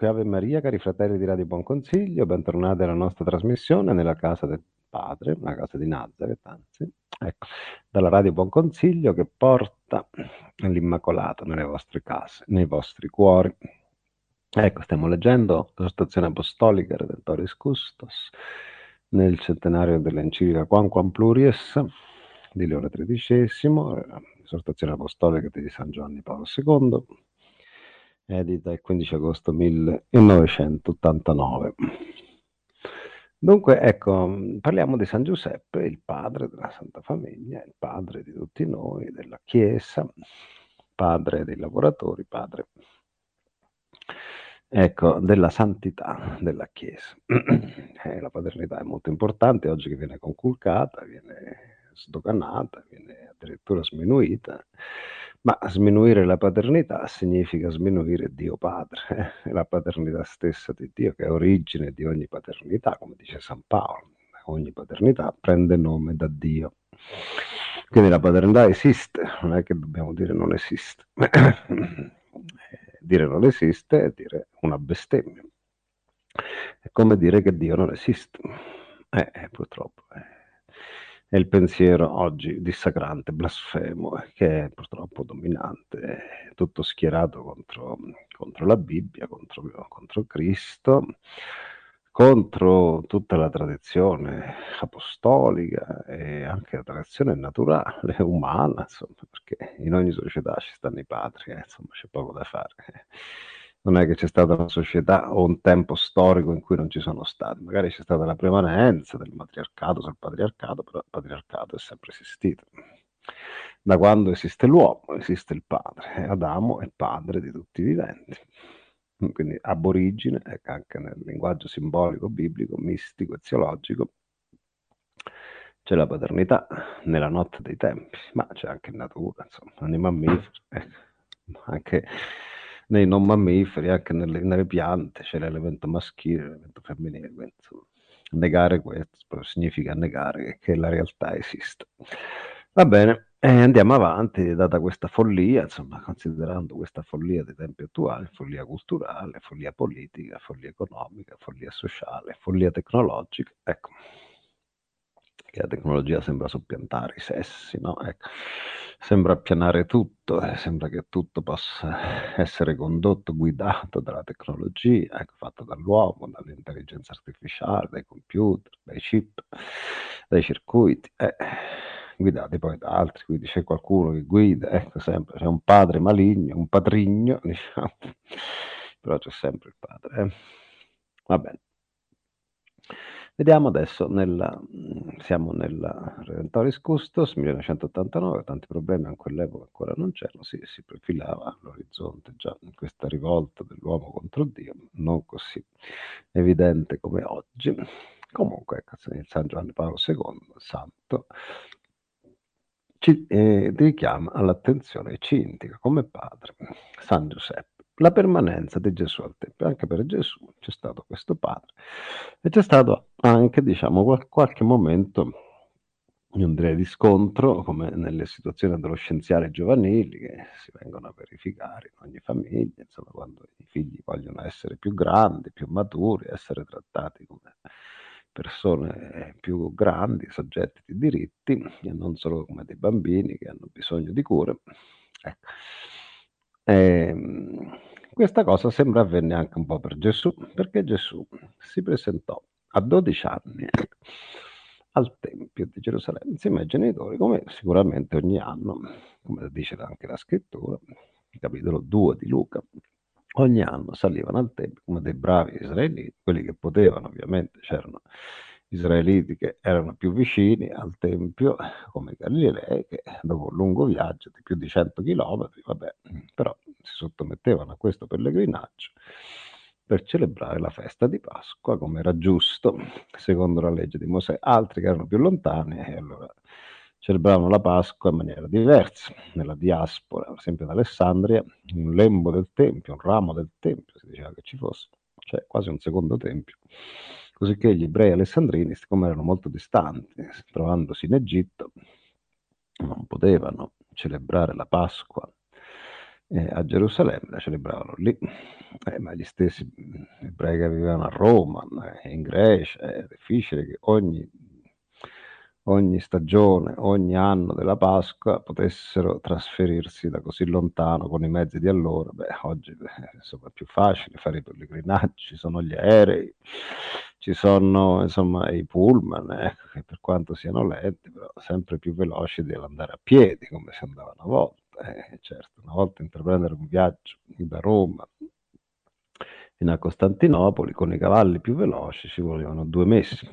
Eccoci, Ave Maria, cari fratelli di Radio Buon Consiglio, bentornati alla nostra trasmissione nella casa del Padre, una casa di Nazareth, anzi, ecco, dalla Radio Buon Consiglio che porta l'Immacolato nelle vostre case, nei vostri cuori. Ecco, stiamo leggendo l'esortazione apostolica Redentoris Custos nel centenario dell'enciclica Quam Pluries di Leone XIII, esortazione apostolica di San Giovanni Paolo II, edita il 15 agosto 1989. Dunque, ecco, parliamo di San Giuseppe, il padre della Santa Famiglia, il padre di tutti noi, della Chiesa, padre dei lavoratori, padre, ecco, della santità della Chiesa. La paternità è molto importante, oggi che viene conculcata, viene sdoganata, viene addirittura sminuita, ma sminuire la paternità significa sminuire Dio Padre, la paternità stessa di Dio che è origine di ogni paternità, come dice San Paolo, ogni paternità prende nome da Dio. Quindi la paternità esiste, non è che dobbiamo dire non esiste. Dire non esiste è dire una bestemmia. È come dire che Dio non esiste. Purtroppo è il pensiero oggi dissacrante, blasfemo, che è purtroppo dominante, è tutto schierato contro la Bibbia, contro Cristo, contro tutta la tradizione apostolica e anche la tradizione naturale, umana, insomma, perché in ogni società ci stanno i padri, insomma, c'è poco da fare. Non è che c'è stata una società o un tempo storico in cui non ci sono stati, magari c'è stata la prevalenza del matriarcato sul patriarcato, però il patriarcato è sempre esistito. Da quando esiste l'uomo, esiste il padre, e Adamo è padre di tutti i viventi. Quindi aborigine, anche nel linguaggio simbolico, biblico, mistico, eziologico, c'è la paternità nella notte dei tempi, ma c'è anche in natura, insomma, nei mammiferi, anche nei non mammiferi, anche nelle piante c'è l'elemento maschile, l'elemento femminile, quindi, insomma, negare questo significa negare che la realtà esiste. Va bene, andiamo avanti, data questa follia, insomma, considerando questa follia dei tempi attuali, follia culturale, follia politica, follia economica, follia sociale, follia tecnologica, ecco, che la tecnologia sembra soppiantare i sessi, no? Ecco. Sembra appianare tutto, sembra che tutto possa essere condotto, guidato dalla tecnologia, ecco, fatto dall'uomo, dall'intelligenza artificiale, dai computer, dai chip, dai circuiti, guidati poi da altri, quindi c'è qualcuno che guida, ecco, sempre c'è un padre maligno, un patrigno, diciamo, però c'è sempre il padre. Va bene. Vediamo adesso, siamo nella Redentoris Custos 1989, tanti problemi a quell'epoca ancora non c'erano, si profilava all'orizzonte già questa rivolta dell'uomo contro Dio, non così evidente come oggi. Comunque, ecco, il San Giovanni Paolo II, santo, ci richiama all'attenzione e ci indica come padre San Giuseppe la permanenza di Gesù al Tempio. Anche per Gesù c'è stato questo padre e c'è stato anche, diciamo, qualche momento, non direi di scontro, come nelle situazioni adolescenziali giovanili che si vengono a verificare in ogni famiglia, insomma, quando i figli vogliono essere più grandi, più maturi, essere trattati come persone più grandi, soggetti di diritti, e non solo come dei bambini che hanno bisogno di cure. Ecco. Questa cosa sembra avvenne anche un po' per Gesù, perché Gesù si presentò a 12 anni al Tempio di Gerusalemme insieme ai genitori, come sicuramente ogni anno, come dice anche la scrittura, il capitolo 2 di Luca, ogni anno salivano al Tempio come dei bravi israeliti, quelli che potevano, ovviamente c'erano israeliti che erano più vicini al Tempio, come i Galilei, che dopo un lungo viaggio di più di 100 chilometri, vabbè, però si sottomettevano a questo pellegrinaggio per celebrare la festa di Pasqua, come era giusto, secondo la legge di Mosè. Altri che erano più lontani e allora celebravano la Pasqua in maniera diversa. Nella diaspora, per esempio ad Alessandria, un lembo del Tempio, un ramo del Tempio, si diceva che ci fosse, cioè quasi un secondo Tempio. Cosicché gli ebrei alessandrini, siccome erano molto distanti, trovandosi in Egitto, non potevano celebrare la Pasqua a Gerusalemme la celebravano lì. Ma gli stessi ebrei che vivevano a Roma, in Grecia, è difficile che ogni stagione, ogni anno della Pasqua potessero trasferirsi da così lontano con i mezzi di allora. Oggi insomma, è più facile fare i pellegrinaggi, ci sono gli aerei, ci sono insomma i pullman, che per quanto siano lenti, però sempre più veloci dell'andare a piedi, come si andava una volta. Certo, una volta intraprendere un viaggio da Roma fino a Costantinopoli con i cavalli più veloci ci volevano 2 mesi.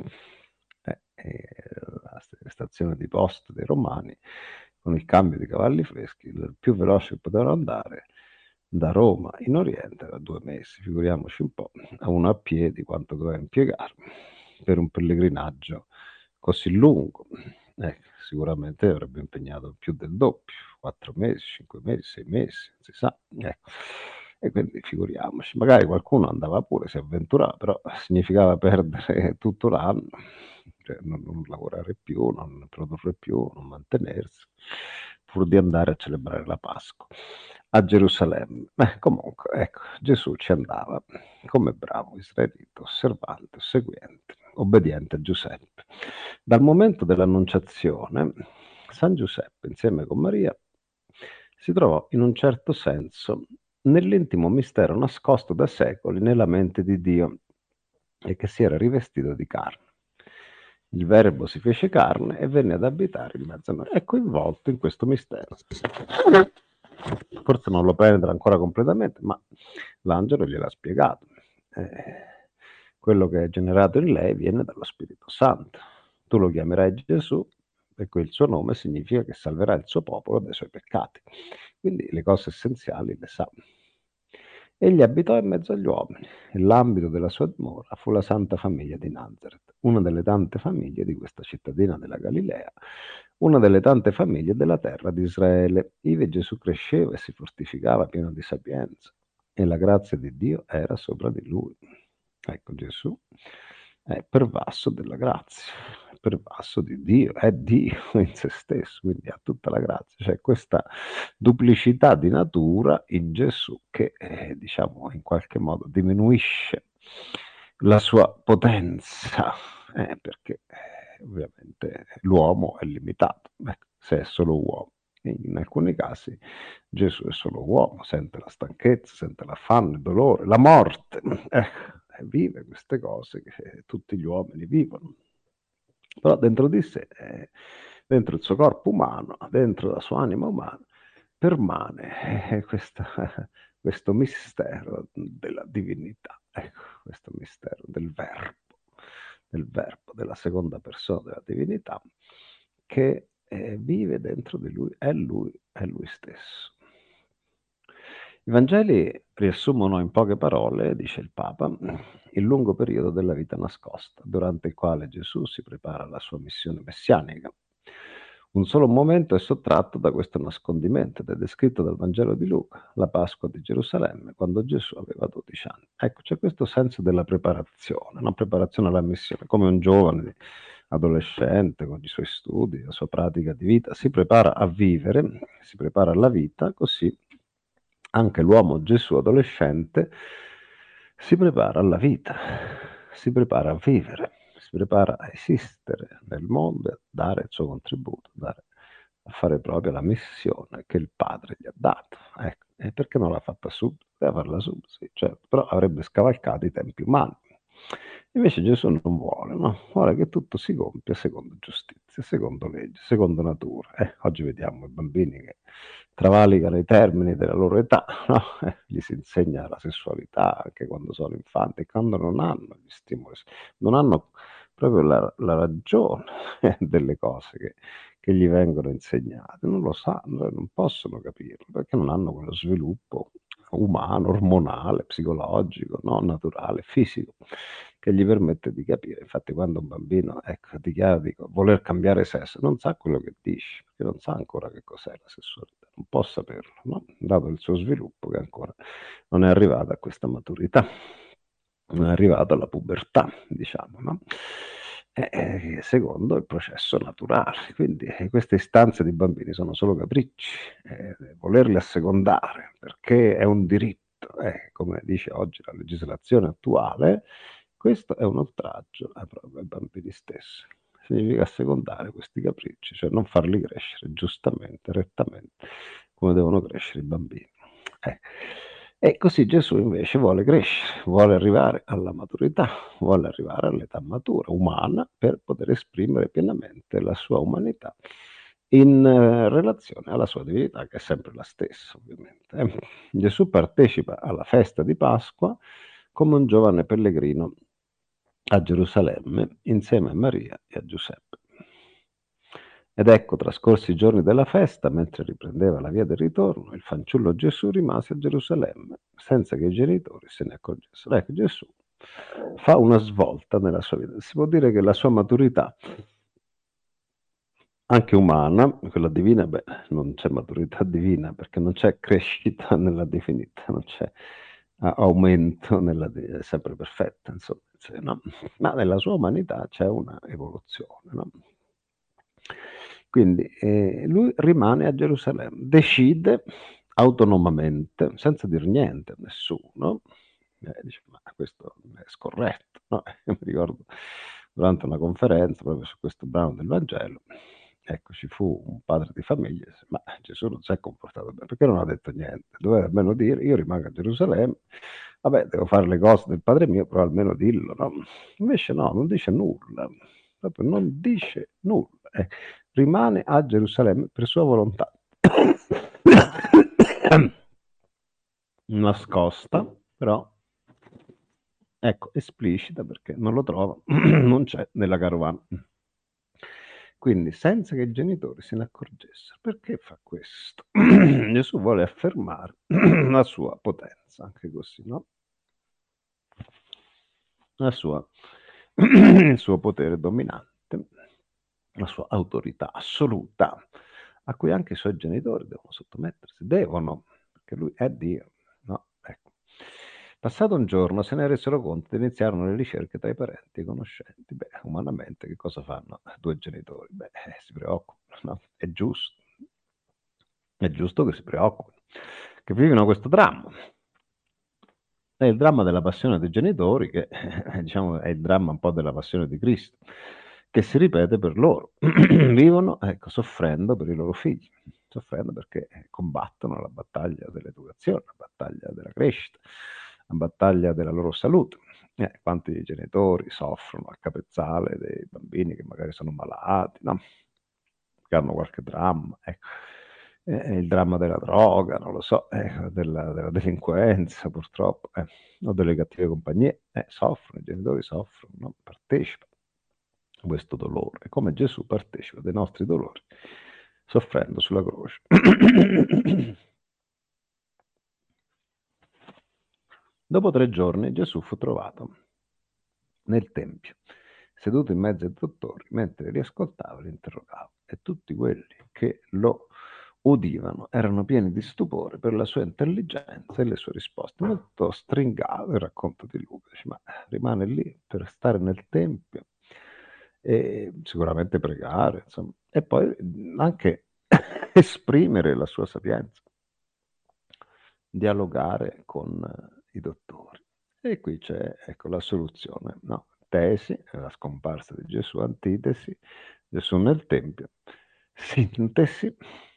La stazione di posta dei Romani, con il cambio di cavalli freschi, il più veloce che potevano andare da Roma in Oriente era 2 mesi. Figuriamoci un po', a uno a piedi quanto doveva impiegare per un pellegrinaggio così lungo. Sicuramente avrebbe impegnato più del doppio, 4 mesi, 5 mesi, 6 mesi, non si sa. Ecco. E quindi figuriamoci, magari qualcuno andava pure, si avventurava, però significava perdere tutto l'anno, cioè non lavorare più, non produrre più, non mantenersi, pur di andare a celebrare la Pasqua a Gerusalemme. Comunque, ecco, Gesù ci andava come bravo israelita, osservante, seguente, obbediente a Giuseppe. Dal momento dell'Annunciazione, San Giuseppe, insieme con Maria, si trovò in un certo senso nell'intimo mistero nascosto da secoli nella mente di Dio e che si era rivestito di carne. Il Verbo si fece carne e venne ad abitare in mezzo a noi. È coinvolto in questo mistero. Forse non lo penetra ancora completamente, ma l'angelo gliel'ha spiegato. Quello che è generato in lei viene dallo Spirito Santo. Tu lo chiamerai Gesù, perché il suo nome significa che salverà il suo popolo dai suoi peccati. Quindi le cose essenziali le sa. Egli abitò in mezzo agli uomini e l'ambito della sua dimora fu la santa famiglia di Nazareth, una delle tante famiglie di questa cittadina della Galilea, una delle tante famiglie della terra di Israele. Ivi Gesù cresceva e si fortificava pieno di sapienza e la grazia di Dio era sopra di lui. Ecco, Gesù è pervaso della grazia, è pervaso di Dio, è Dio in se stesso, quindi ha tutta la grazia. C'è questa duplicità di natura in Gesù che, diciamo, in qualche modo diminuisce la sua potenza, perché ovviamente l'uomo è limitato, se è solo uomo. In alcuni casi Gesù è solo uomo, sente la stanchezza, sente l'affanno, il dolore, la morte, vive queste cose che tutti gli uomini vivono. Però dentro di sé, dentro il suo corpo umano, dentro la sua anima umana, permane questo mistero della divinità, ecco, questo mistero del verbo, della seconda persona della divinità, che vive dentro di lui, è lui stesso. I Vangeli riassumono in poche parole, dice il Papa, il lungo periodo della vita nascosta, durante il quale Gesù si prepara alla sua missione messianica. Un solo momento è sottratto da questo nascondimento ed è descritto dal Vangelo di Luca, la Pasqua di Gerusalemme, quando Gesù aveva 12 anni. Ecco, c'è questo senso della preparazione, una preparazione alla missione, come un giovane adolescente con i suoi studi, la sua pratica di vita, si prepara a vivere, si prepara alla vita, così anche l'uomo Gesù adolescente si prepara alla vita, si prepara a vivere, si prepara a esistere nel mondo e a dare il suo contributo, a fare proprio la missione che il padre gli ha dato. Ecco. E perché non l'ha fatta subito? Deve farla subito, sì, certo, però avrebbe scavalcato i tempi umani. Invece Gesù non vuole, no? Vuole che tutto si compia secondo giustizia, secondo legge, secondo natura. Oggi vediamo i bambini che travalicano i termini della loro età, no? Gli si insegna la sessualità anche quando sono infanti, e quando non hanno gli stimoli, non hanno proprio la ragione delle cose che gli vengono insegnate, non lo sanno, non possono capirlo, perché non hanno quello sviluppo umano, ormonale, psicologico, no? Naturale, fisico, che gli permette di capire. Infatti quando un bambino, ecco, dichiara di voler cambiare sesso, non sa quello che dice, perché non sa ancora che cos'è la sessualità, non può saperlo, no? Dato il suo sviluppo che ancora non è arrivato a questa maturità, non è arrivato alla pubertà, diciamo, no? secondo il processo naturale. Quindi queste istanze di bambini sono solo capricci, volerli assecondare perché è un diritto, come dice oggi la legislazione attuale, questo è un oltraggio ai bambini stessi. Significa assecondare questi capricci, cioè non farli crescere giustamente, rettamente, come devono crescere i bambini. Eh. E così Gesù invece vuole crescere, vuole arrivare alla maturità, vuole arrivare all'età matura, umana, per poter esprimere pienamente la sua umanità in relazione alla sua divinità, che è sempre la stessa, ovviamente. Gesù partecipa alla festa di Pasqua come un giovane pellegrino a Gerusalemme insieme a Maria e a Giuseppe. Ed ecco, trascorsi i giorni della festa, mentre riprendeva la via del ritorno, il fanciullo Gesù rimase a Gerusalemme, senza che i genitori se ne accorgessero. Ecco, Gesù fa una svolta nella sua vita. Si può dire che la sua maturità, anche umana, quella divina, non c'è maturità divina, perché non c'è crescita nella divinità, non c'è aumento è sempre perfetta, insomma, no? Ma nella sua umanità c'è una evoluzione, no? Quindi lui rimane a Gerusalemme, decide autonomamente, senza dir niente a nessuno, dice: "Ma questo è scorretto", no, mi ricordo durante una conferenza proprio su questo brano del Vangelo, ecco, ci fu un padre di famiglia e disse: "Ma Gesù non s'è comportato bene, perché non ha detto niente? Doveva almeno dire: io rimango a Gerusalemme, vabbè, devo fare le cose del Padre mio, però almeno dillo, no?" Invece no, non dice nulla, proprio non dice nulla, rimane a Gerusalemme per sua volontà. Nascosta, però ecco, esplicita perché non lo trova, non c'è nella carovana. Quindi senza che i genitori se ne accorgessero. Perché fa questo? Gesù vuole affermare la sua potenza, anche così, no? La sua il suo potere dominante, la sua autorità assoluta, a cui anche i suoi genitori devono sottomettersi, devono, perché lui è Dio, no? Ecco. Passato un giorno se ne resero conto ed iniziarono le ricerche tra i parenti e i conoscenti. Beh, umanamente che cosa fanno due genitori? Beh, si preoccupano, no? È giusto che si preoccupino, che vivano questo dramma. È il dramma della passione dei genitori che, diciamo, è il dramma un po' della passione di Cristo, che si ripete per loro. Vivono, ecco, soffrendo per i loro figli, soffrendo perché combattono la battaglia dell'educazione, la battaglia della crescita, la battaglia della loro salute. Quanti genitori soffrono a capezzale dei bambini che magari sono malati, no? Che hanno qualche dramma, ecco. Il dramma della droga, non lo so, della delinquenza purtroppo, o delle cattive compagnie, soffrono, i genitori soffrono, no? Partecipano a questo dolore, come Gesù partecipa dei nostri dolori, soffrendo sulla croce. Dopo 3 giorni Gesù fu trovato nel tempio, seduto in mezzo ai dottori, mentre li ascoltava e li interrogava, e tutti quelli che lo udivano erano pieni di stupore per la sua intelligenza e le sue risposte. Molto stringato il racconto di Luca, dice, ma rimane lì per stare nel tempio e sicuramente pregare, insomma, e poi anche esprimere la sua sapienza, dialogare con i dottori. E qui c'è, ecco, la soluzione, no? Tesi, la scomparsa di Gesù, antitesi, Gesù nel Tempio, sintesi,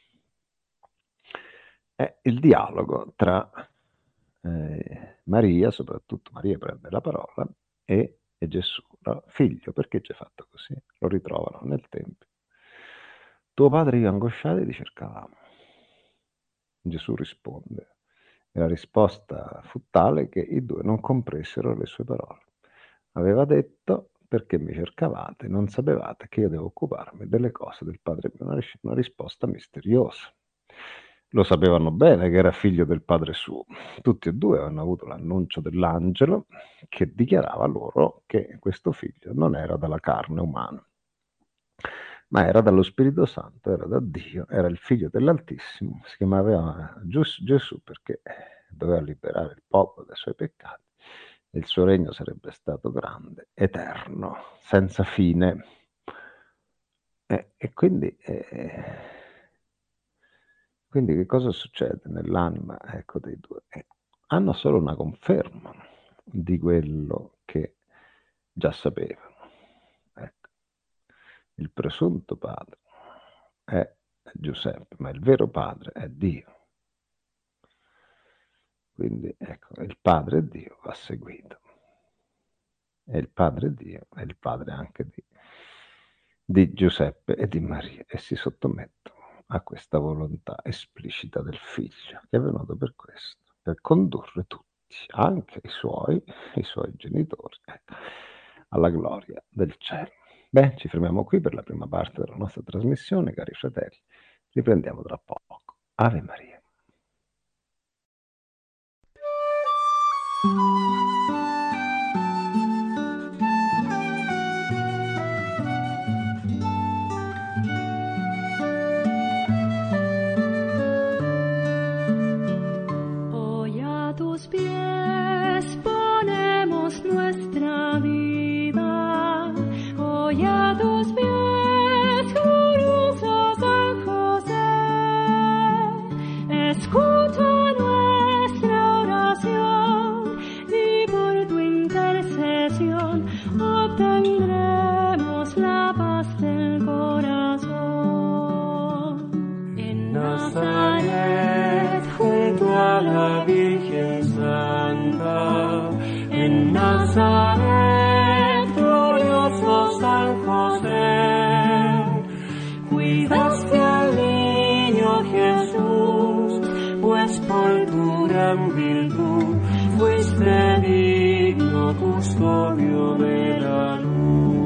è il dialogo tra Maria, soprattutto Maria prende la parola, e Gesù, no? Figlio, perché ci hai fatto così? Lo ritrovano nel Tempio. Tuo padre e io angosciati ti cercavamo. Gesù risponde. E la risposta fu tale che i due non comprensero le sue parole. Aveva detto: perché mi cercavate? Non sapevate che io devo occuparmi delle cose del Padre mio. Una risposta misteriosa. Lo sapevano bene che era figlio del Padre suo. Tutti e due avevano avuto l'annuncio dell'angelo che dichiarava loro che questo figlio non era dalla carne umana, ma era dallo Spirito Santo, era da Dio, era il figlio dell'Altissimo, si chiamava Gesù perché doveva liberare il popolo dai suoi peccati il suo regno sarebbe stato grande, eterno, senza fine. E quindi che cosa succede nell'anima, ecco, dei due? Hanno solo una conferma di quello che già sapevano. Ecco. Il presunto padre è Giuseppe, ma il vero padre è Dio. Quindi ecco, il padre Dio va seguito. E il padre Dio è il padre anche di Giuseppe e di Maria e si sottomettono a questa volontà esplicita del figlio che è venuto per questo, per condurre tutti, anche i suoi genitori, alla gloria del cielo. Beh, ci fermiamo qui per la prima parte della nostra trasmissione, cari fratelli. Riprendiamo tra poco. Ave Maria. Hoy a tus pies ponemos nuestra vida, hoy a tus pies, glorioso San José, escucha nuestra oración y por tu intercesión obtendremos la paz del corazón. En Nazaret, junto a la Virgen Santa, en Nazaret, glorioso San José, cuidaste al niño Jesús, pues por tu gran virtud fuiste digno custodio de la luz.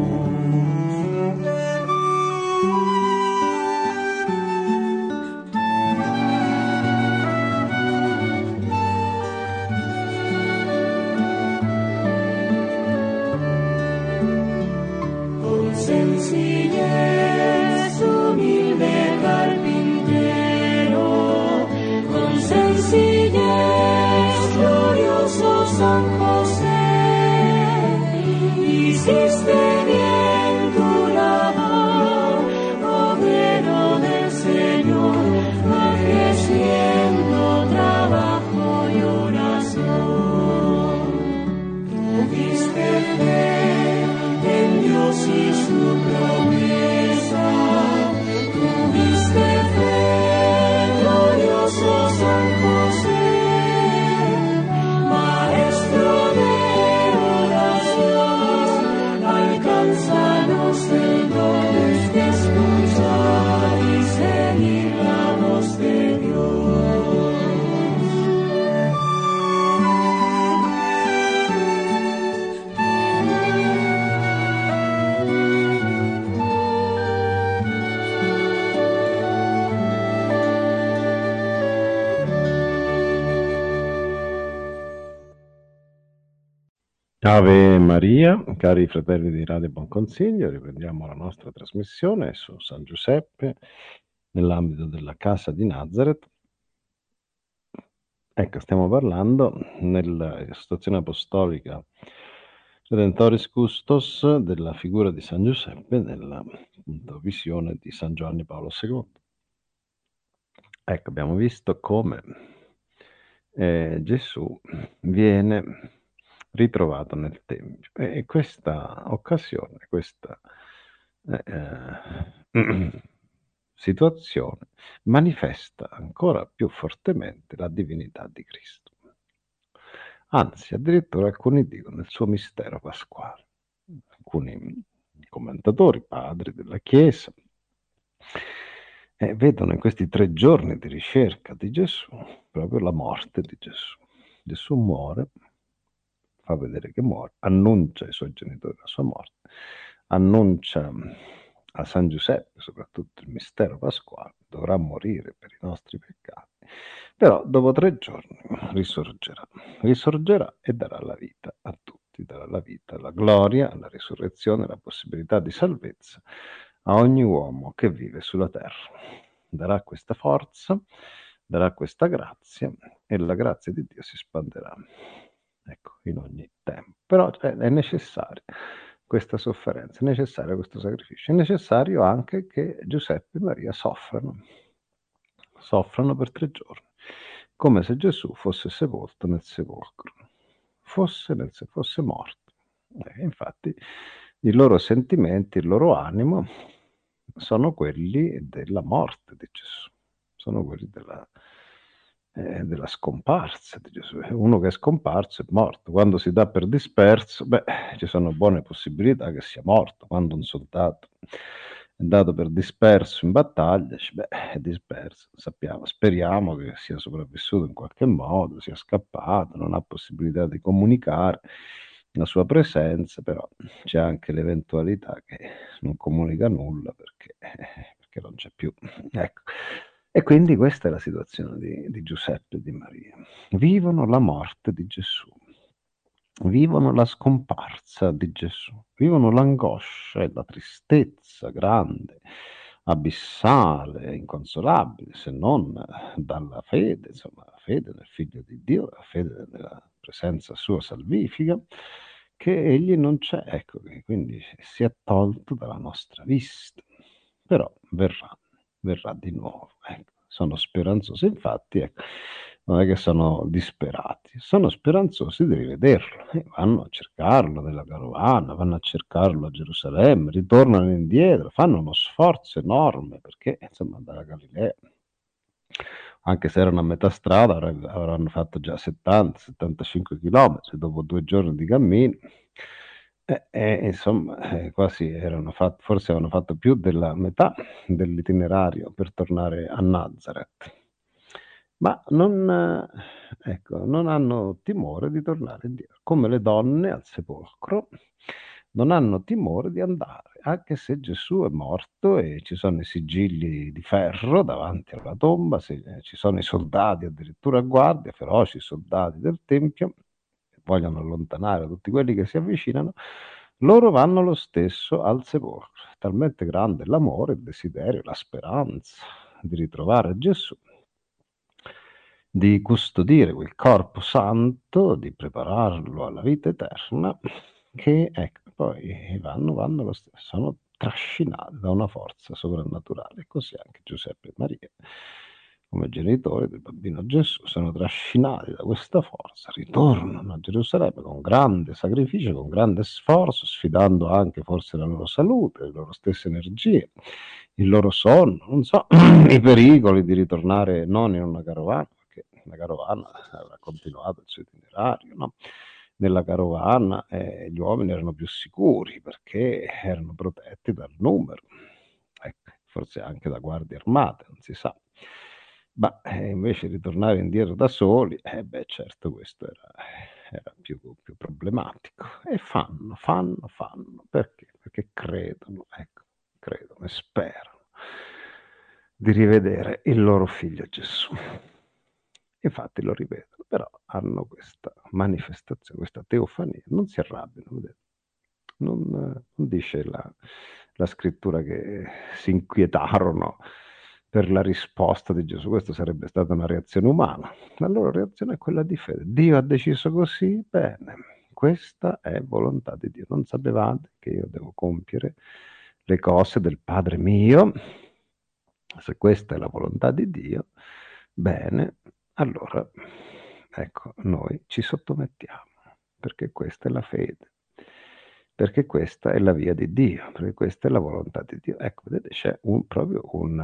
Sencillez, humilde carpintero, con sencillez, glorioso San José, hiciste bien tu labor, obrero del Señor, ejerciendo trabajo y oración. Tuviste fe en Dios y su promesa, tuviste fe, glorioso San José, maestro de oración, alcánzanos el don de escuchar y seguir la voz de Dios. Ave Maria, cari fratelli di Radio Buon Consiglio, riprendiamo la nostra trasmissione su San Giuseppe nell'ambito della Casa di Nazareth. Ecco, stiamo parlando nella situazione apostolica Redentoris Custos della figura di San Giuseppe nella appunto, visione di San Giovanni Paolo II. Ecco, abbiamo visto come Gesù viene ritrovato nel Tempio e questa occasione, questa situazione manifesta ancora più fortemente la divinità di Cristo. Anzi, addirittura alcuni dicono il suo mistero pasquale. Alcuni commentatori, padri della Chiesa, vedono in questi 3 giorni di ricerca di Gesù proprio la morte di Gesù. Gesù muore, fa vedere che muore, annuncia ai suoi genitori la sua morte, annuncia a San Giuseppe soprattutto il mistero pasquale, dovrà morire per i nostri peccati, però dopo 3 giorni risorgerà e darà la vita a tutti, darà la vita, la gloria, la risurrezione, la possibilità di salvezza a ogni uomo che vive sulla terra. Darà questa forza, darà questa grazia e la grazia di Dio si espanderà ecco, in ogni tempo. Però è necessaria questa sofferenza, è necessario questo sacrificio, è necessario anche che Giuseppe e Maria soffrano per 3 giorni, come se Gesù fosse sepolto nel sepolcro, fosse morto. Infatti i loro sentimenti, il loro animo sono quelli della morte di Gesù, sono quelli della scomparsa di Gesù. Uno che è scomparso è morto. Quando si dà per disperso, ci sono buone possibilità che sia morto. Quando un soldato è dato per disperso in battaglia, dice, è disperso, sappiamo, speriamo che sia sopravvissuto in qualche modo, sia scappato, non ha possibilità di comunicare la sua presenza, però c'è anche l'eventualità che non comunica nulla perché non c'è più. Ecco. E quindi questa è la situazione di Giuseppe e di Maria. Vivono la morte di Gesù, vivono la scomparsa di Gesù, vivono l'angoscia e la tristezza grande, abissale, inconsolabile, se non dalla fede, insomma, la fede nel Figlio di Dio, la fede nella presenza sua salvifica, che egli non c'è, ecco, che quindi si è tolto dalla nostra vista. Però verrà di nuovo, ecco. Sono speranzosi, infatti, ecco, non è che sono disperati, sono speranzosi di rivederlo. Vanno a cercarlo nella carovana, vanno a cercarlo a Gerusalemme, ritornano indietro, fanno uno sforzo enorme perché, insomma, dalla Galilea, anche se erano a metà strada, avranno fatto già 70-75 chilometri dopo 2 giorni di cammino. Insomma, quasi forse avevano fatto più della metà dell'itinerario per tornare a Nazareth. Ma non hanno timore di tornare indietro, come le donne al sepolcro non hanno timore di andare, anche se Gesù è morto e ci sono i sigilli di ferro davanti alla tomba, ci sono i soldati addirittura a guardia, feroci soldati del Tempio, che vogliono allontanare tutti quelli che si avvicinano, loro vanno lo stesso al sepolcro. È talmente grande l'amore, il desiderio, la speranza di ritrovare Gesù, di custodire quel corpo santo, di prepararlo alla vita eterna, che ecco, poi vanno lo stesso, sono trascinati da una forza sovrannaturale. E così anche Giuseppe e Maria, come genitori del bambino Gesù, sono trascinati da questa forza, ritornano a Gerusalemme con grande sacrificio, con grande sforzo, sfidando anche forse la loro salute, le loro stesse energie, il loro sonno, non so, i pericoli di ritornare non in una carovana, perché la carovana aveva continuato il suo itinerario, no? Nella carovana gli uomini erano più sicuri perché erano protetti dal numero, ecco, forse anche da guardie armate, non si sa. Ma invece ritornare indietro da soli, certo questo era più problematico. E fanno, perché? Perché credono e sperano di rivedere il loro figlio Gesù. Infatti lo rivedono, però hanno questa manifestazione, questa teofania, non si arrabbiano, vedete? Non dice la scrittura che si inquietarono per la risposta di Gesù, questa sarebbe stata una reazione umana. La loro reazione è quella di fede. Dio ha deciso così, bene, questa è volontà di Dio. Non sapevate che io devo compiere le cose del Padre mio? Se questa è la volontà di Dio, bene, allora ecco, noi ci sottomettiamo, perché questa è la fede, perché questa è la via di Dio, perché questa è la volontà di Dio. Ecco, vedete, c'è proprio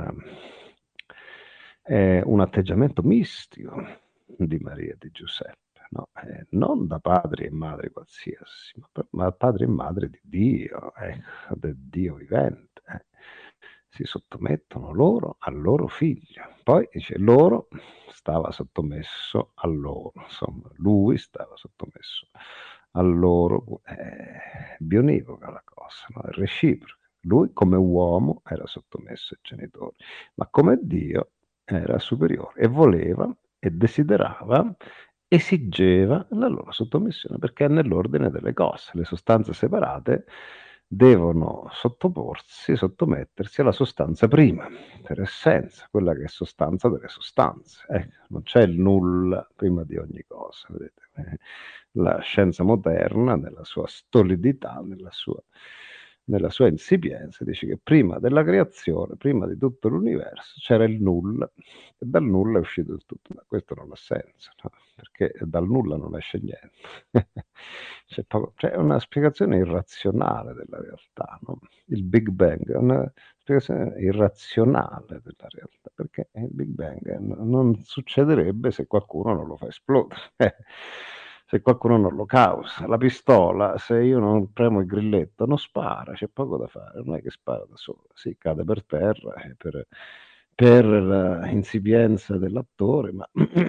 un atteggiamento mistico di Maria e di Giuseppe, no? Non da padri e madri qualsiasi, ma padri e madre di Dio, ecco, del Dio vivente. Si sottomettono loro al loro figlio. Poi dice loro stava sottomesso a loro, insomma, lui stava sottomesso a loro, bionivoca la cosa, no? È reciproca. Lui come uomo era sottomesso ai genitori, ma come Dio era superiore e voleva e desiderava, esigeva la loro sottomissione perché è nell'ordine delle cose. Le sostanze separate devono sottomettersi alla sostanza prima, per essenza, quella che è sostanza delle sostanze. Non c'è il nulla prima di ogni cosa, vedete? La scienza moderna, nella sua stolidità, nella sua insipienza, dice che prima della creazione, prima di tutto l'universo, c'era il nulla e dal nulla è uscito il tutto. Ma questo non ha senso, no? Perché dal nulla non esce niente. Cioè, è una spiegazione irrazionale della realtà, no? Il Big Bang è una spiegazione irrazionale della realtà, perché il Big Bang non succederebbe se qualcuno non lo fa esplodere, se qualcuno non lo causa. La pistola, se io non premo il grilletto, non spara, c'è poco da fare, non è che spara da sola, sì, cade per terra per l'insipienza dell'attore, ma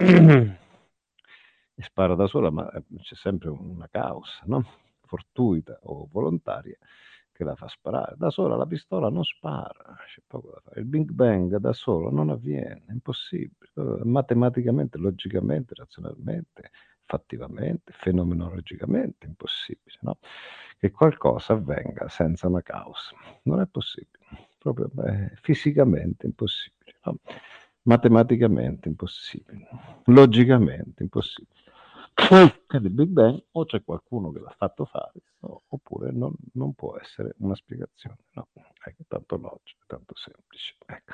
e spara da sola, ma c'è sempre una causa, no? Fortuita o volontaria che la fa sparare. Da sola la pistola non spara, c'è poco da fare. Il Big Bang da solo non avviene, è impossibile. Matematicamente, logicamente, razionalmente, fattivamente, fenomenologicamente, impossibile, no? Che qualcosa avvenga senza una causa. Non è possibile, proprio fisicamente impossibile, no? Matematicamente impossibile, logicamente impossibile. È del Big Bang o c'è qualcuno che l'ha fatto fare, oppure non può essere una spiegazione, no? Ecco, tanto logico, tanto semplice. Ecco.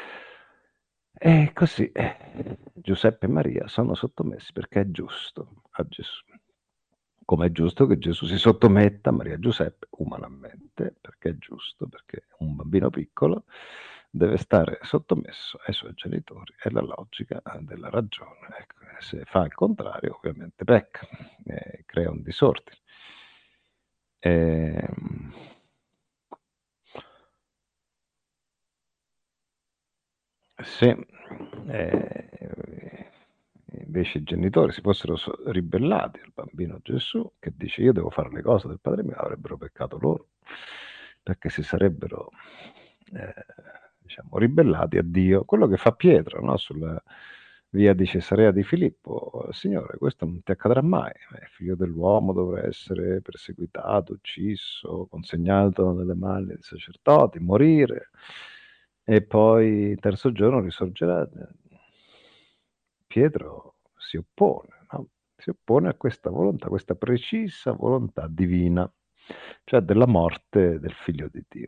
E così Giuseppe e Maria sono sottomessi perché è giusto a Gesù. Come è giusto che Gesù si sottometta a Maria e Giuseppe umanamente, perché è giusto, perché un bambino piccolo deve stare sottomesso ai suoi genitori, è la logica della ragione. Ecco, se fa il contrario, ovviamente pecca, crea un disordine. Ehm, Se invece i genitori si fossero ribellati al bambino Gesù, che dice io devo fare le cose del Padre mio, avrebbero peccato loro, perché si sarebbero eh, diciamo, ribellati a Dio. Quello che fa Pietro, no? Sulla via di Cesarea di Filippo, Signore, questo non ti accadrà mai, il figlio dell'uomo dovrà essere perseguitato, ucciso, consegnato nelle mani dei sacerdoti, morire e poi il terzo giorno risorgerà. Pietro si oppone, no? Si oppone a questa volontà, questa precisa volontà divina, cioè della morte del figlio di Dio.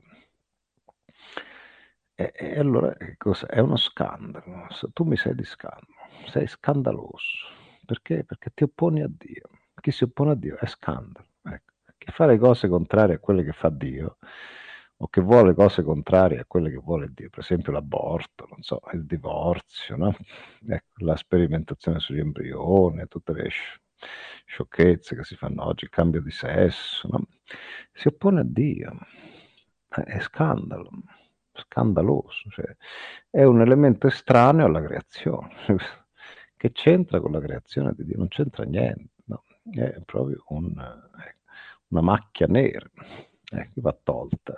E allora che cos'è? È uno scandalo. Tu mi sei di scandalo, sei scandaloso. Perché? Perché ti opponi a Dio. Chi si oppone a Dio è scandalo. Ecco. Chi fa le cose contrarie a quelle che fa Dio, o che vuole cose contrarie a quelle che vuole Dio, per esempio l'aborto, non so, il divorzio, no? Ecco, la sperimentazione sugli embrioni, tutte le sciocchezze che si fanno oggi, il cambio di sesso, no? Si oppone a Dio. È scandalo, scandaloso, cioè, è un elemento estraneo alla creazione. Che c'entra con la creazione di Dio? Non c'entra niente, no? È proprio una macchia nera che va tolta.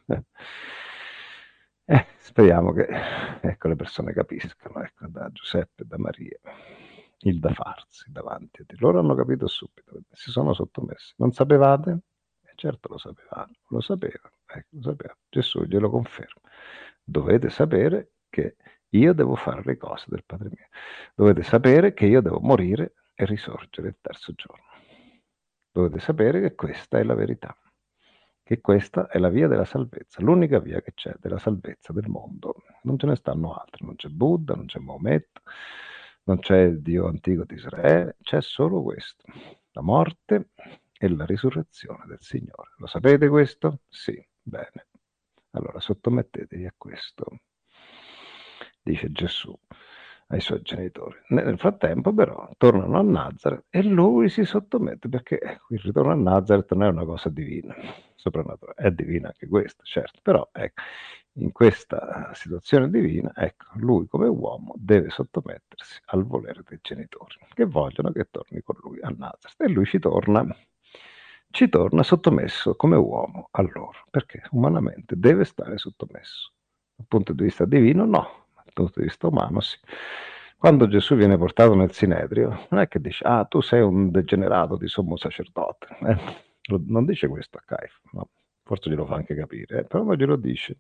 Speriamo che ecco, le persone capiscano, ecco, da Giuseppe e da Maria, il da farsi davanti a Dio. Loro hanno capito subito, si sono sottomessi. Non sapevate? Certo lo sapevano, ecco, lo sapevano. Gesù glielo conferma. Dovete sapere che io devo fare le cose del Padre mio. Dovete sapere che io devo morire e risorgere il terzo giorno. Dovete sapere che questa è la verità, che questa è la via della salvezza, l'unica via che c'è della salvezza del mondo. Non ce ne stanno altre, non c'è Buddha, non c'è Maometto, non c'è il Dio antico di Israele, c'è solo questo, la morte e la risurrezione del Signore. Lo sapete questo? Sì, bene. Allora sottomettetevi a questo, dice Gesù ai suoi genitori. Nel frattempo, però, tornano a Nazareth e lui si sottomette perché il ritorno a Nazareth non è una cosa divina, soprannaturale, è divina anche questa, certo, però ecco, in questa situazione divina, ecco, lui come uomo deve sottomettersi al volere dei genitori che vogliono che torni con lui a Nazareth e lui ci torna sottomesso come uomo a loro, perché umanamente deve stare sottomesso. Dal punto di vista divino no, dal punto di vista umano sì. Quando Gesù viene portato nel Sinedrio, non è che dice, ah, tu sei un degenerato di sommo sacerdote. Non dice questo a Caifa, no? forse glielo fa anche capire, però non glielo dice.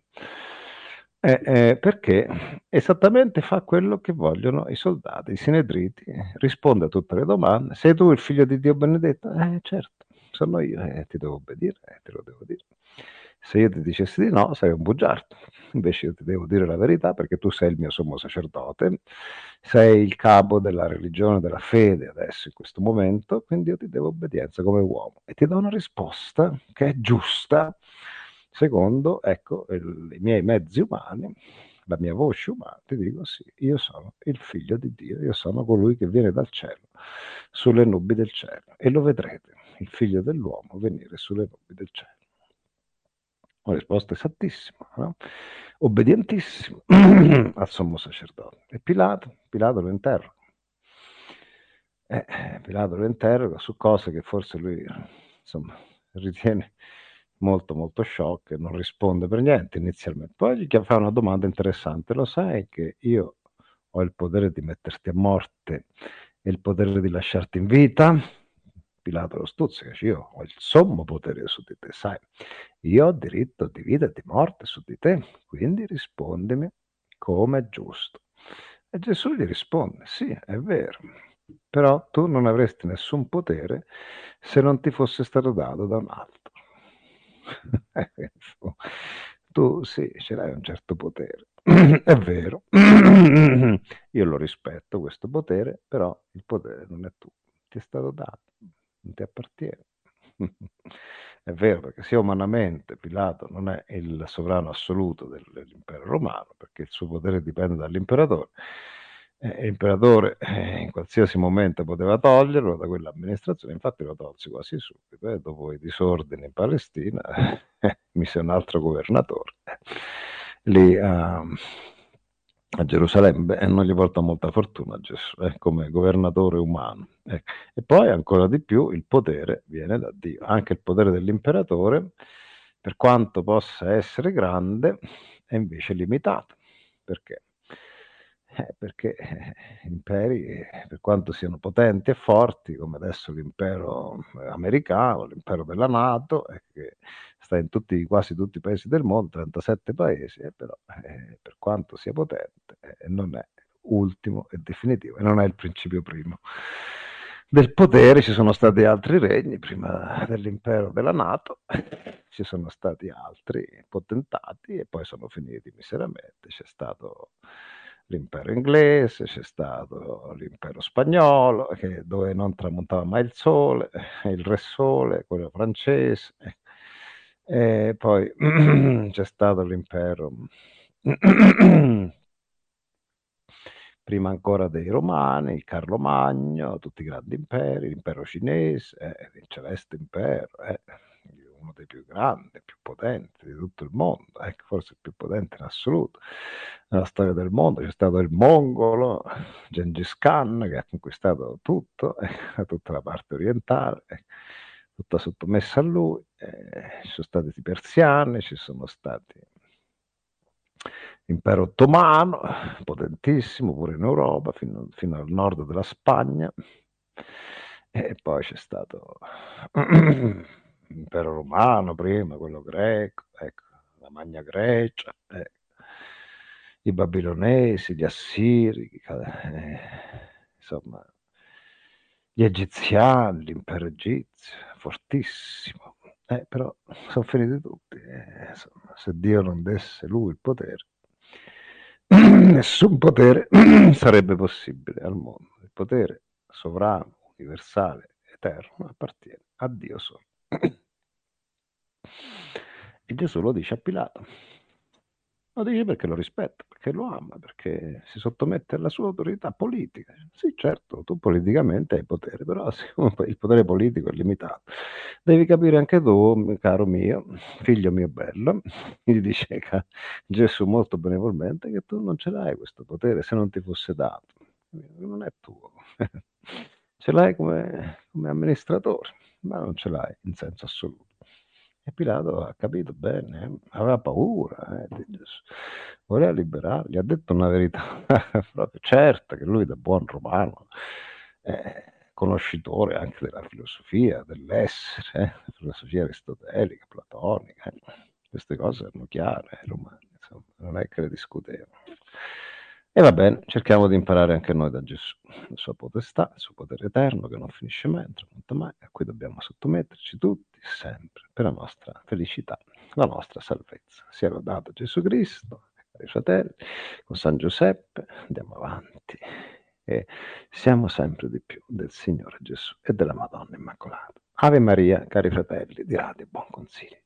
Perché esattamente fa quello che vogliono i soldati, i sinedriti, risponde a tutte le domande. Sei tu il figlio di Dio benedetto? Certo, sono io, ti devo obbedire, te lo devo dire. Se io ti dicessi di no, sei un bugiardo. Invece io ti devo dire la verità perché tu sei il mio sommo sacerdote, sei il capo della religione, della fede adesso, in questo momento, quindi io ti devo obbedienza come uomo. E ti do una risposta che è giusta, secondo, ecco, i miei mezzi umani, la mia voce umana, ti dico sì, io sono il figlio di Dio, io sono colui che viene dal cielo, sulle nubi del cielo, e lo vedrete, il figlio dell'uomo venire sulle nubi del cielo. Una risposta esattissima, no? Obbedientissimo al sommo sacerdote. E Pilato lo interroga. Pilato lo interroga su cose che forse lui, insomma, ritiene molto molto shock e non risponde per niente inizialmente. Poi gli fa una domanda interessante. Lo sai che io ho il potere di metterti a morte e il potere di lasciarti in vita? Pilato lo stuzzica, dice, io ho il sommo potere su di te, sai, io ho diritto di vita e di morte su di te, quindi rispondimi come è giusto. E Gesù gli risponde, sì, è vero, però tu non avresti nessun potere se non ti fosse stato dato da un altro. Tu sì, ce l'hai un certo potere, è vero, io lo rispetto questo potere, però il potere non è tuo, ti è stato dato, non ti appartiene. È vero, perché sia umanamente Pilato non è il sovrano assoluto dell'impero romano, perché il suo potere dipende dall'imperatore. L'imperatore in qualsiasi momento poteva toglierlo da quell'amministrazione, infatti lo tolse quasi subito, e dopo i disordini in Palestina mise un altro governatore lì a Gerusalemme e non gli porta molta fortuna a Gesù, come governatore umano. Ecco. E poi ancora di più il potere viene da Dio, anche il potere dell'imperatore, per quanto possa essere grande, è invece limitato. Perché? Perché imperi, per quanto siano potenti e forti, come adesso l'impero americano, l'impero della NATO, che sta in quasi tutti i paesi del mondo, 37 paesi, però per quanto sia potente, non è ultimo e definitivo, e non è il principio primo del potere. Ci sono stati altri regni prima dell'impero della NATO, ci sono stati altri potentati e poi sono finiti miseramente. C'è stato l'impero inglese, c'è stato l'impero spagnolo, dove non tramontava mai il sole, il re sole, quello francese, e poi c'è stato l'impero prima ancora dei Romani, il Carlo Magno, tutti i grandi imperi, l'impero cinese, il Celeste Impero, uno dei più grandi, più potenti di tutto il mondo, forse il più potente in assoluto nella storia del mondo. C'è stato il Mongolo, Gengis Khan, che ha conquistato tutto, tutta la parte orientale, tutta sottomessa a lui. Ci sono stati i persiani, ci sono stati l'impero ottomano, potentissimo pure in Europa, fino al nord della Spagna. E poi c'è stato l'impero romano prima, quello greco, ecco, la Magna Grecia, i babilonesi, gli assiri, insomma, gli egiziani, l'impero egizio, fortissimo. Però sono finiti tutti. Insomma, se Dio non desse lui il potere, nessun potere sarebbe possibile al mondo. Il potere sovrano, universale, eterno appartiene a Dio solo. E Gesù lo dice a Pilato. Lo dice perché lo rispetta, perché lo ama, perché si sottomette alla sua autorità politica. Sì, certo, tu politicamente hai potere, però siccome il potere politico è limitato, devi capire anche tu, caro mio, figlio mio bello, gli dice Gesù molto benevolmente, che tu non ce l'hai questo potere se non ti fosse dato. Non è tuo. Ce l'hai come amministratore, ma non ce l'hai in senso assoluto. E Pilato ha capito bene, aveva paura di Gesù, voleva liberarli, ha detto una verità proprio certa, che lui da buon romano conoscitore anche della filosofia, dell'essere, filosofia aristotelica, platonica. Queste cose erano chiare ai romani, insomma, non è che le discutevano. E va bene, cerchiamo di imparare anche noi da Gesù, la sua potestà, il suo potere eterno che non finisce mai, non tramonta mai, a cui dobbiamo sottometterci tutti, sempre, per la nostra felicità, la nostra salvezza. Sia lodato Gesù Cristo, cari fratelli, con San Giuseppe andiamo avanti e siamo sempre di più del Signore Gesù e della Madonna Immacolata. Ave Maria, cari fratelli di Radio Buon Consiglio.